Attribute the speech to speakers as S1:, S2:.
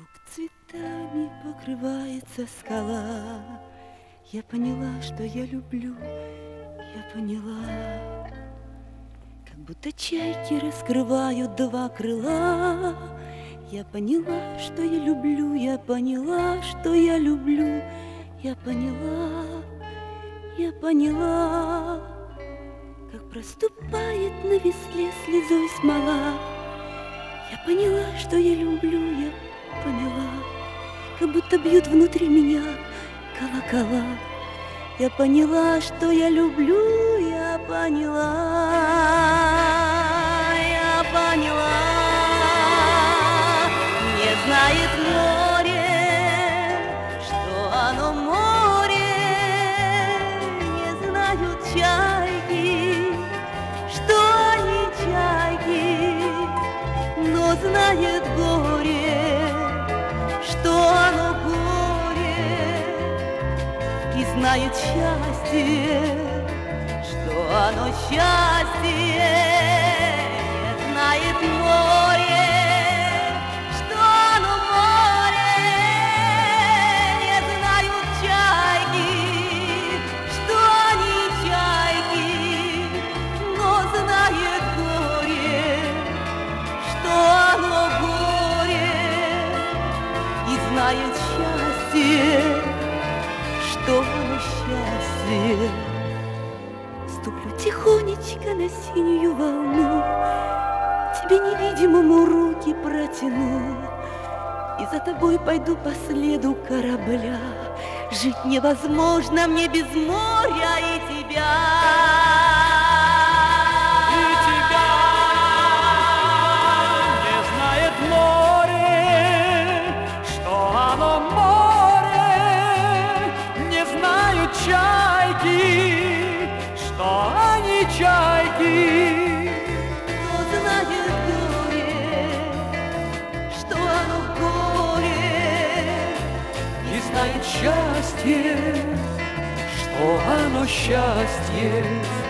S1: Цветами покрывается скала. Я поняла, что я люблю, я поняла. Как будто чайки раскрывают два крыла. Я поняла, что я люблю, я поняла, что я люблю. Я поняла, я поняла. Как проступает на весле слезой смола. Я поняла, что я люблю, я поняла. Как будто бьют внутри меня колокола. Я поняла, что я люблю, я поняла. Я поняла. Не знает море, что оно море. Не знают чайки, что они чайки. Но знает горе, что оно горе. И знает счастье, что оно счастье. Не знает море, что оно море. Не знают чайки, что они чайки. Но знает горе, что оно горе. И знает счастье, что оно счастье. Ступлю тихонечко на синюю волну, тебе невидимому руки протяну. И за тобой пойду по следу корабля. Жить невозможно мне без моря и тебя.
S2: Чайки, что они чайки.
S1: Но знает горе, что оно горе.
S2: И знает счастье, что оно счастье.